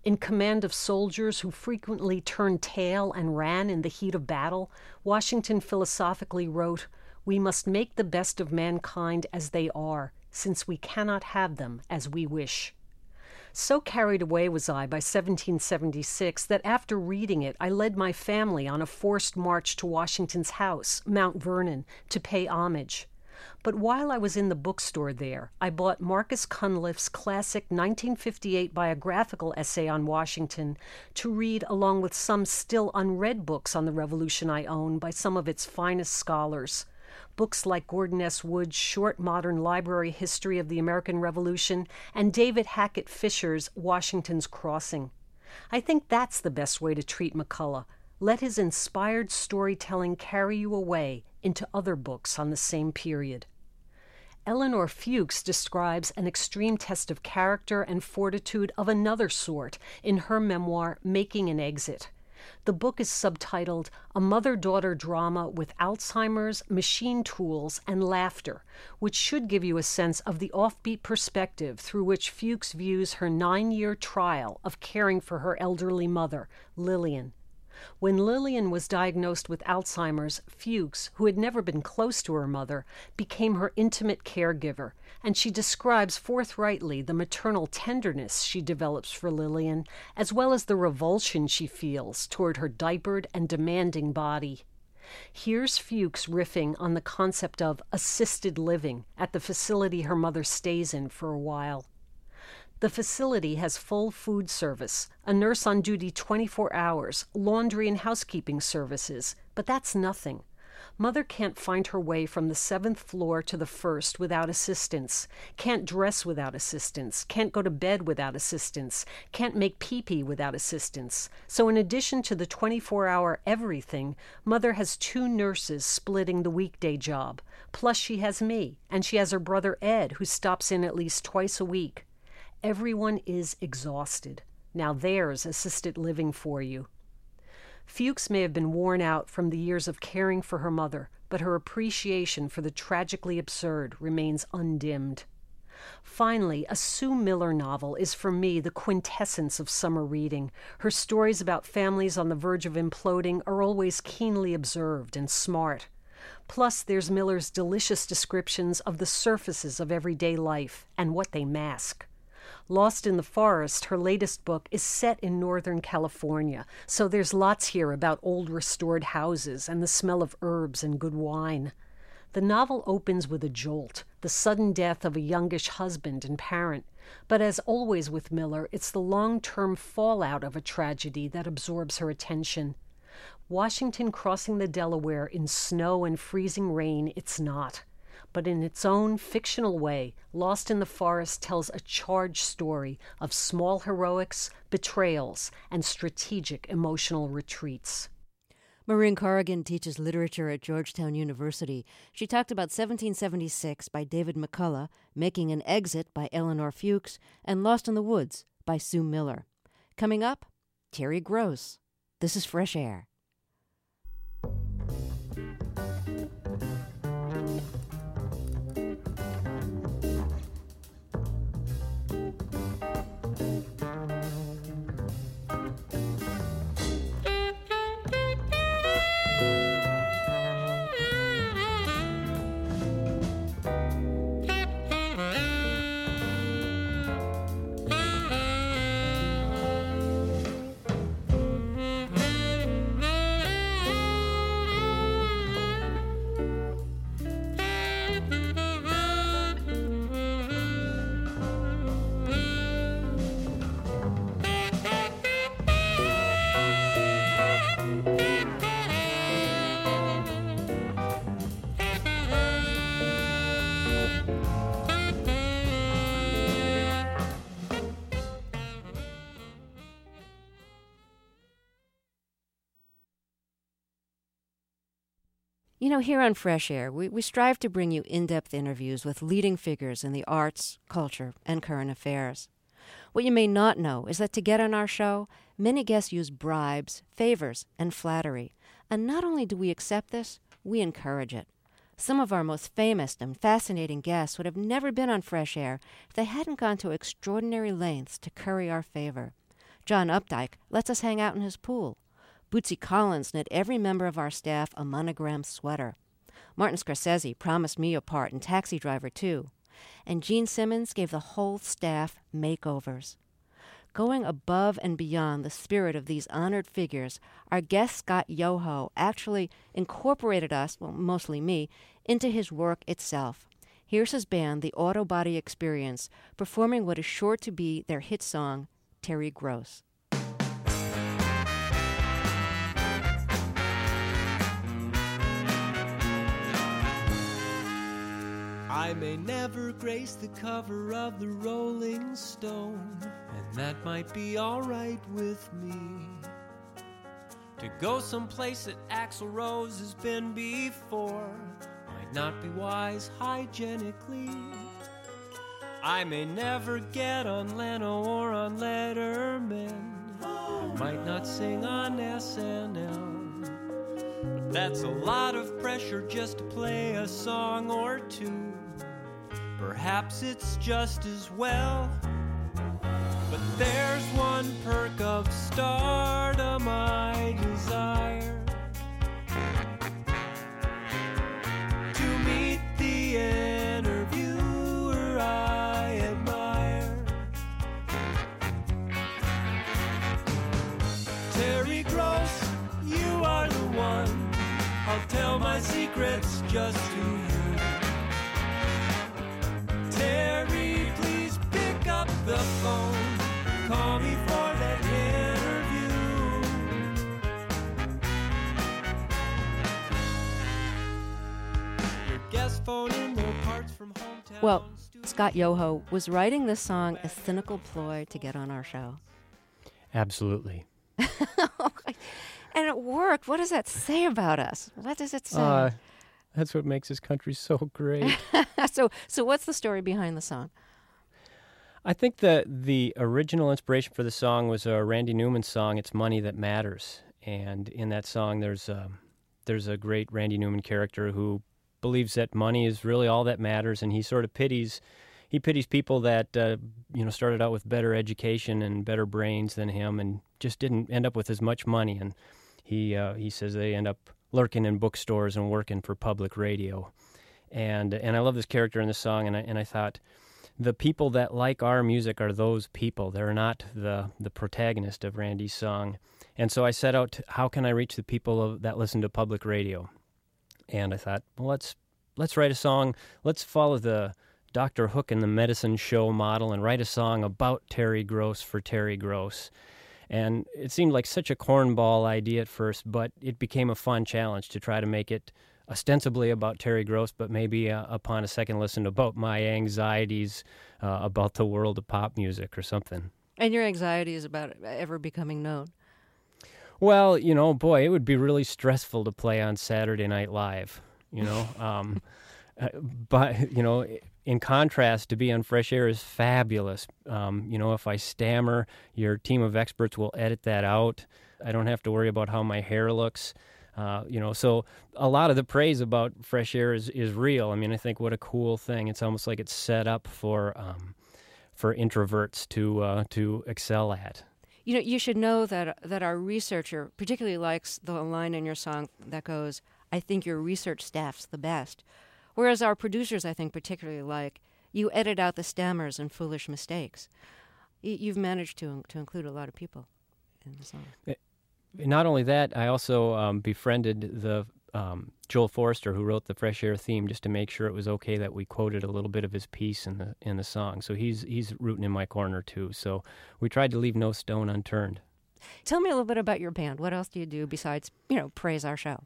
In command of soldiers who frequently turned tail and ran in the heat of battle, Washington philosophically wrote, "We must make the best of mankind as they are, since we cannot have them as we wish." So carried away was I by seventeen seventy-six that after reading it, I led my family on a forced march to Washington's house, Mount Vernon, to pay homage. But while I was in the bookstore there, I bought Marcus Cunliffe's classic nineteen fifty-eight biographical essay on Washington to read along with some still unread books on the Revolution I own by some of its finest scholars. Books like Gordon S. Wood's short modern library history of the American Revolution and David Hackett Fisher's Washington's Crossing. I think that's the best way to treat McCullough. Let his inspired storytelling carry you away into other books on the same period. Eleanor Fuchs describes an extreme test of character and fortitude of another sort in her memoir, Making an Exit. The book is subtitled A Mother-Daughter Drama with Alzheimer's, Machine Tools, and Laughter, which should give you a sense of the offbeat perspective through which Fuchs views her nine-year trial of caring for her elderly mother, Lillian. When Lillian was diagnosed with Alzheimer's, Fuchs, who had never been close to her mother, became her intimate caregiver, and she describes forthrightly the maternal tenderness she develops for Lillian, as well as the revulsion she feels toward her diapered and demanding body. Here's Fuchs riffing on the concept of assisted living at the facility her mother stays in for a while. The facility has full food service, a nurse on duty twenty-four hours, laundry and housekeeping services, but that's nothing. Mother can't find her way from the seventh floor to the first without assistance, can't dress without assistance, can't go to bed without assistance, can't make pee-pee without assistance. So in addition to the twenty-four hour everything, Mother has two nurses splitting the weekday job. Plus she has me, and she has her brother Ed, who stops in at least twice a week. Everyone is exhausted. Now there's assisted living for you. Fuchs may have been worn out from the years of caring for her mother, but her appreciation for the tragically absurd remains undimmed. Finally, a Sue Miller novel is for me the quintessence of summer reading. Her stories about families on the verge of imploding are always keenly observed and smart. Plus, there's Miller's delicious descriptions of the surfaces of everyday life and what they mask. Lost in the Forest, her latest book, is set in Northern California, so there's lots here about old restored houses and the smell of herbs and good wine. The novel opens with a jolt, the sudden death of a youngish husband and parent, but as always with Miller, it's the long-term fallout of a tragedy that absorbs her attention. Washington crossing the Delaware in snow and freezing rain, it's not. But in its own fictional way, Lost in the Forest tells a charged story of small heroics, betrayals, and strategic emotional retreats. Maureen Corrigan teaches literature at Georgetown University. She talked about seventeen seventy-six by David McCullough, Making an Exit by Eleanor Fuchs, and Lost in the Woods by Sue Miller. Coming up, Terry Gross. This is Fresh Air. You know, here on Fresh Air, we, we strive to bring you in-depth interviews with leading figures in the arts, culture, and current affairs. What you may not know is that to get on our show, many guests use bribes, favors, and flattery. And not only do we accept this, we encourage it. Some of our most famous and fascinating guests would have never been on Fresh Air if they hadn't gone to extraordinary lengths to curry our favor. John Updike lets us hang out in his pool. Bootsy Collins knit every member of our staff a monogram sweater. Martin Scorsese promised me a part in Taxi Driver two. And Gene Simmons gave the whole staff makeovers. Going above and beyond the spirit of these honored figures, our guest Scott Yoho actually incorporated us, well, mostly me, into his work itself. Here's his band, the Autobody Experience, performing what is sure to be their hit song, Terry Gross. I may never grace the cover of the Rolling Stone, and that might be all right with me. To go someplace that Axl Rose has been before might not be wise hygienically. I may never get on Leno or on Letterman. I might not sing on S N L. But that's a lot of pressure just to play a song or two. Perhaps it's just as well. But there's one perk of stardom I desire: to meet the interviewer I admire. Terry Gross, you are the one. I'll tell my secrets just to you. Terry, please pick up the phone. Call me for that interview. Your guest phone in their parts from hometown. Well, Scott Yoho was writing this song a cynical ploy to get on our show. Absolutely. And it worked. What does that say about us? What does it say? Uh, that's what makes this country so great. so, so what's the story behind the song? I think that the original inspiration for the song was a Randy Newman song, It's Money That Matters. And in that song, there's a, there's a great Randy Newman character who believes that money is really all that matters, and he sort of pities he pities people that uh, you know started out with better education and better brains than him and just didn't end up with as much money. And he uh, he says they end up lurking in bookstores and working for public radio. And and I love this character in the song, and I, and I thought, the people that like our music are those people. They're not the, the protagonist of Randy's song. And so I set out, to, how can I reach the people of, that listen to public radio? And I thought, well, let's let's write a song. Let's follow the Doctor Hook and the Medicine Show model and write a song about Terry Gross for Terry Gross. And it seemed like such a cornball idea at first, but it became a fun challenge to try to make it ostensibly about Terry Gross, but maybe uh, upon a second listen about my anxieties uh, about the world of pop music or something. And your anxieties about ever becoming known? Well, you know, boy, it would be really stressful to play on Saturday Night Live, you know. um, but, you know, in contrast, to be on Fresh Air is fabulous. Um, you know, if I stammer, your team of experts will edit that out. I don't have to worry about how my hair looks. Uh, you know, so a lot of the praise about Fresh Air is, is real. I mean, I think what a cool thing. It's almost like it's set up for um, for introverts to uh, to excel at. You know, you should know that that our researcher particularly likes the line in your song that goes, "I think your research staff's the best," whereas our producers, I think, particularly like, "You edit out the stammers and foolish mistakes." You've managed to to include a lot of people in the song. It, Not only that, I also um, befriended the um, Joel Forrester, who wrote the Fresh Air theme, just to make sure it was okay that we quoted a little bit of his piece in the in the song. So he's he's rooting in my corner too. So we tried to leave no stone unturned. Tell me a little bit about your band. What else do you do besides, you know, praise our show?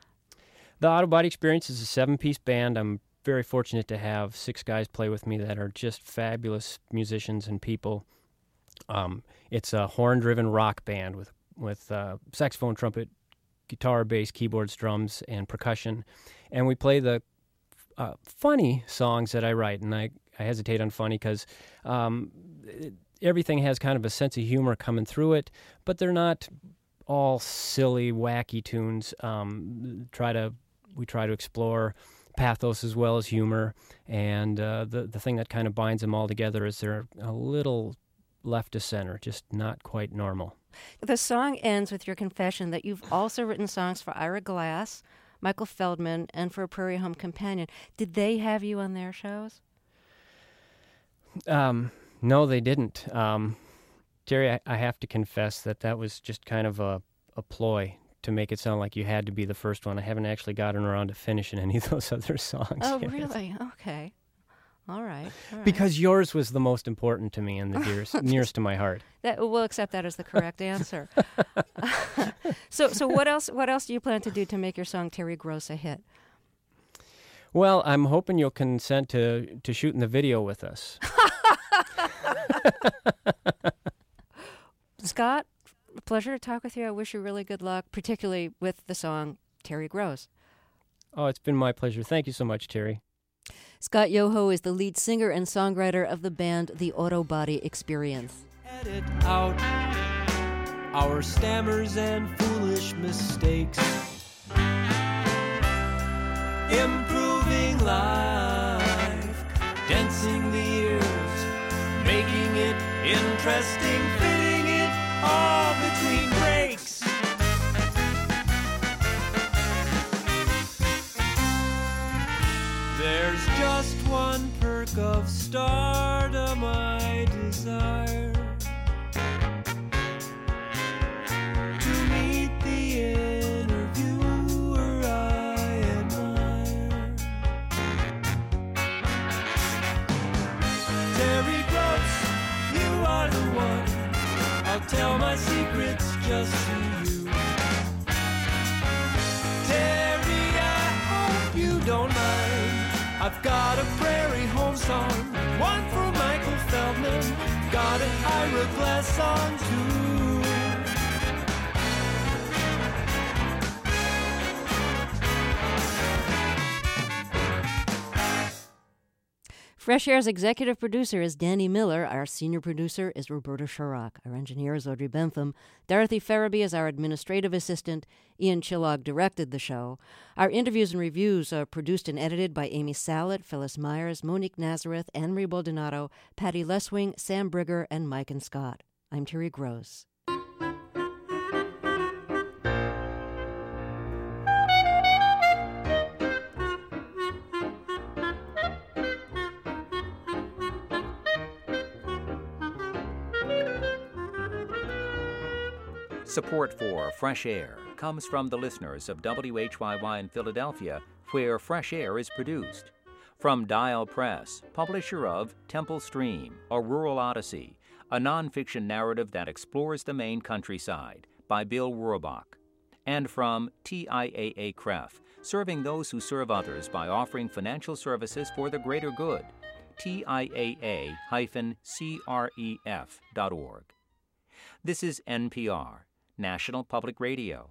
The Autobody Experience is a seven-piece band. I'm very fortunate to have six guys play with me that are just fabulous musicians and people. Um, it's a horn-driven rock band with with uh, saxophone, trumpet, guitar, bass, keyboards, drums, and percussion. And we play the uh, funny songs that I write, and I, I hesitate on funny because um, everything has kind of a sense of humor coming through it, but they're not all silly, wacky tunes. Um, try to We try to explore pathos as well as humor, and uh, the, the thing that kind of binds them all together is they're a little left of center, just not quite normal. The song ends with your confession that you've also written songs for Ira Glass, Michael Feldman, and for Prairie Home Companion. Did they have you on their shows? Um, no, they didn't. Um, Terry, I, I have to confess that that was just kind of a, a ploy to make it sound like you had to be the first one. I haven't actually gotten around to finishing any of those other songs. Oh, yet. really? Okay. All right. All right. Because yours was the most important to me and the dearest, nearest to my heart. That, we'll accept that as the correct answer. so, so what else? What else do you plan to do to make your song Terry Gross a hit? Well, I'm hoping you'll consent to to shooting the video with us. Scott, pleasure to talk with you. I wish you really good luck, particularly with the song Terry Gross. Oh, it's been my pleasure. Thank you so much, Terry. Scott Yoho is the lead singer and songwriter of the band The Auto Body Experience. Edit out our stammers and foolish mistakes. Improving life, condensing the years, making it interesting, fitting it all between breaks. There's just one perk of stardom I desire, to meet the interviewer I admire. Terry Gross, you are the one, I'll tell my secrets just to you. Terry, I hope you don't mind, I've got a Prairie Home song, one for Michael Feldman, got an Ira Glass song too. Fresh Air's executive producer is Danny Miller. Our senior producer is Roberta Sharrock. Our engineer is Audrey Bentham. Dorothy Farabee is our administrative assistant. Ian Chillog directed the show. Our interviews and reviews are produced and edited by Amy Sallet, Phyllis Myers, Monique Nazareth, Anne-Marie Baldonado, Patty Leswing, Sam Brigger, and Mike and Scott. I'm Terry Gross. Support for Fresh Air comes from the listeners of W H Y Y in Philadelphia, where Fresh Air is produced. From Dial Press, publisher of Temple Stream, A Rural Odyssey, a nonfiction narrative that explores the Maine countryside, by Bill Wurbach. And from T I A A C R E F, serving those who serve others by offering financial services for the greater good. T I A A C R E F dot org. This is N P R, National Public Radio.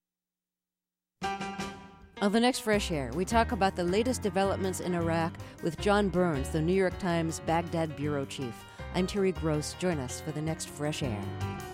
On the next Fresh Air, we talk about the latest developments in Iraq with John Burns, the New York Times Baghdad bureau chief. I'm Terry Gross. Join us for the next Fresh Air.